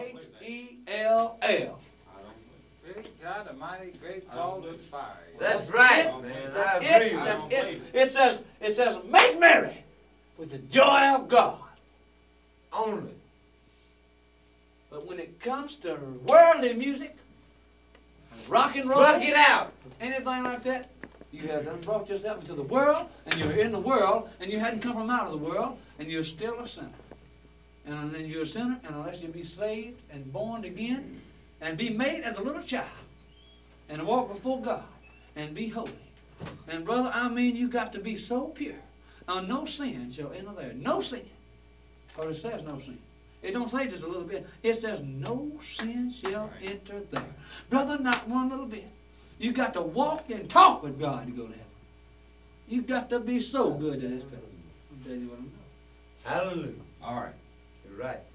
H-E-L-L. Great God Almighty, great balls of fire. That's right, man. I agree. That's it. It says, make merry with the joy of God. Only. But when it comes to worldly music, rock and roll, Plug it out. anything like that, you have done brought yourself into the world, and you're in the world, and you hadn't come from out of the world, and you're still a sinner. And then you're a sinner, and unless you be saved and born again, and be made as a little child, and walk before God, and be holy. And brother, I mean, you got to be so pure. Now, no sin shall enter there. No sin. Or it says no sin. It don't say just a little bit. It says no sin shall enter there. Brother, not one little bit. You got to walk and talk with God to go to heaven. You got to be so good at this fellow. I'll tell you what I know. Hallelujah. All right. You're right.